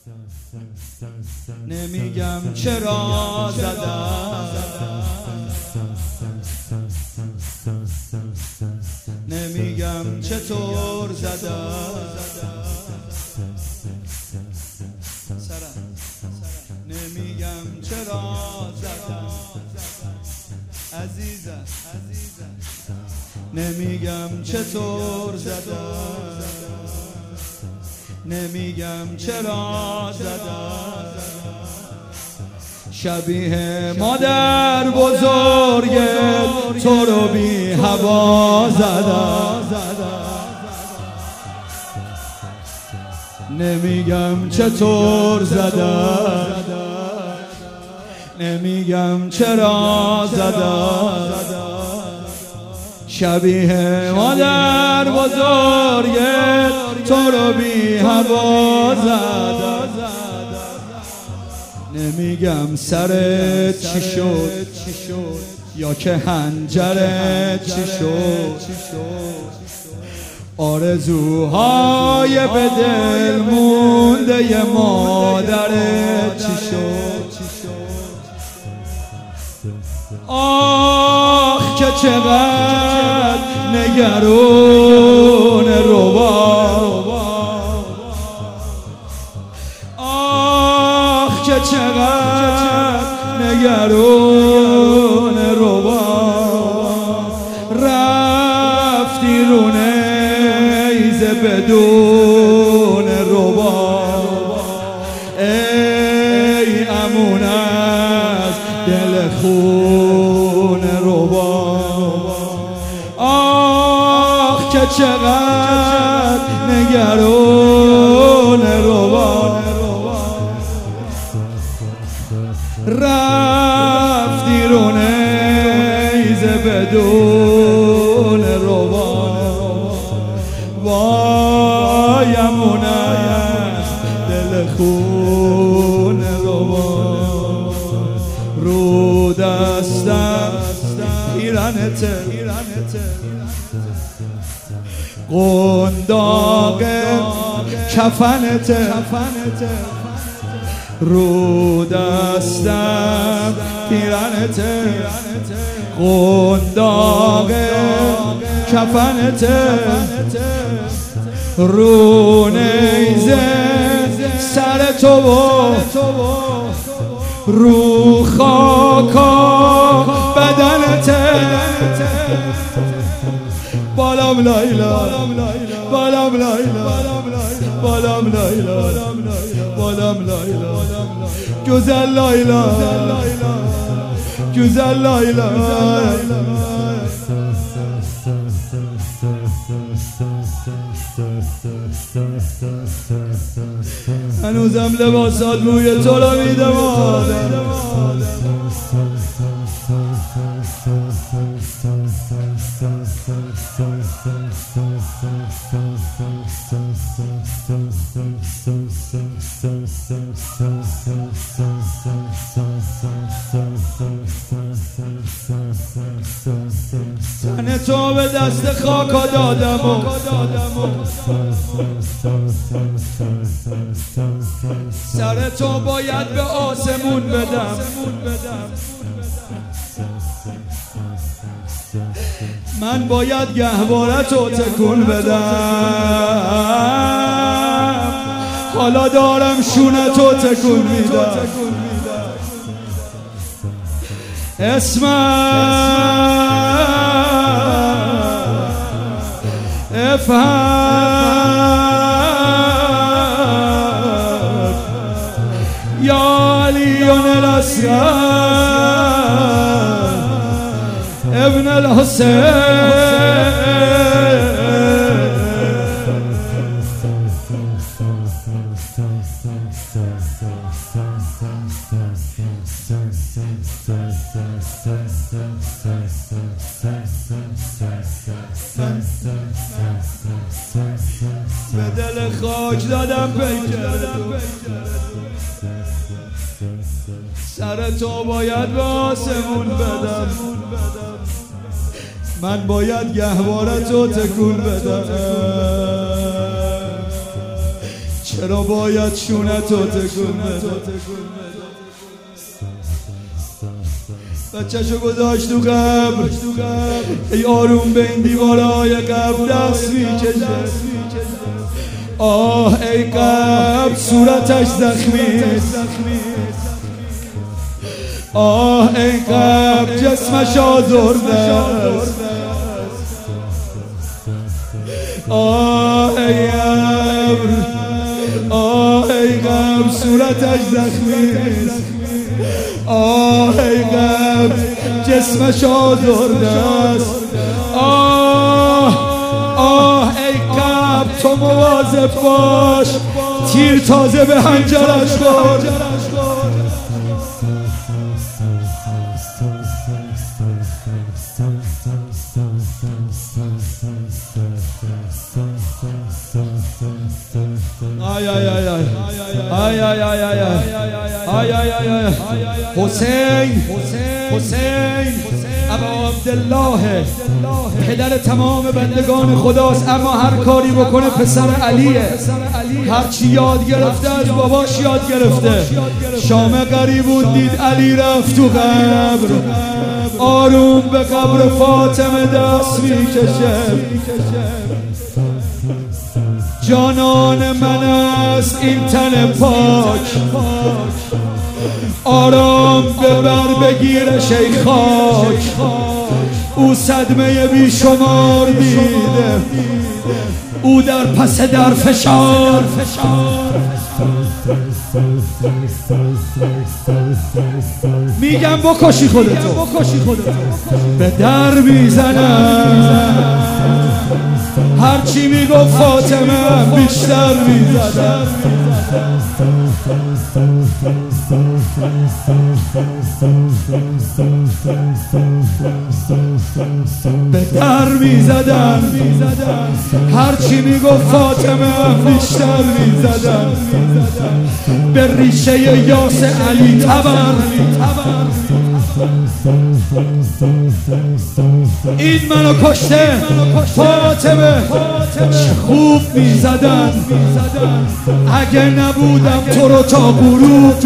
نمیگم چرا زدم، نمیگم چطور زدم، نمیگم چرا زدم عزیزم، نمیگم چطور زدم، نمیگم چرا زدم. شبیه مادر بزرگ تو رو بی هوا زدم، نمیگم چطور زدم، نمیگم چرا زدم. شبیه مادر بزرگ تو رو بی هوا زدم، نمیگم سرت چی شد یا که هنجرت چی شد، آرزوهای به دل مونده ی مادرت چی شد. آخ که چقدر نگران ربا، آخ که چقدر نگران ربا، رفتی رو نیزه بدون ربا، ای امون از دل خون ربا. آخ که چقدر نگران ربا، رفتی رو نیزه بدون ربا، وایمون از دل خون ربا. رو دستم پیرنته، قنداق کفنته، رو دستم پیرنته، قنداق کفنته، رو نیزه سر تو رو خاکا بدنته. بالام لایلا، بالام لایلا، بالام لایلا، بالام لایلا، güzel لایلا، güzel لایلا. هنوزم لباسات بوی تو رو میده مادر، تن تو به دست خاکا دادم و سر تو باید به آسمون بدم. من باید گهوارت رو تکون بدم، حالا دارم شونت رو تکون میدم. اسمم افهم یا علیون الاسکر ابن الحسین. به دل خاک دادم پیکر تو، سر تو باید به آسمون بدم. من باید گهوارت رو تکون بدم. چرا باید شونتو تکون بده؟ بچه‌شو گذاشت تو قبر، ای آروم به این دیوارهای قبر دست میکشه. آه ای قبر صورتش زخمی، آه ای قبر جسمش آزرده است. آه ای قبر، آه ای قبر صورتش زخمی است. آه ای قبر جسمش آزرده است. آه ای قبر تو مواظب باش، تیر تازه به حنجرش خورد. آی آی آی آی آی آی آی آی آی آی آی آی حسین، حسین ابا عبدالله پدر تمام بندگان خداست، اما هر کاری بکنه پسر علیه. هرچی یاد گرفته از باباش یاد گرفته. شام غریبون دید علی رفت تو قبر، آروم به قبر فاطمه دست میکشه. جانان من است این تن پاک، آرام ببر بگیرش ای خاک. او صدمه بیشمار دیده، او در پس در فشار. میگم بکشی خودتو، به در میزنم. هرچی میگفت فاطمه بیشتر میزدم. به در میزدم. هرچی میگفت فاطمه بیشتر میزدم. به ریشه یاس علی تبر. این منو کشته فاطمه، چه خوب میزدن. اگه نبودم تو رو تا غروب.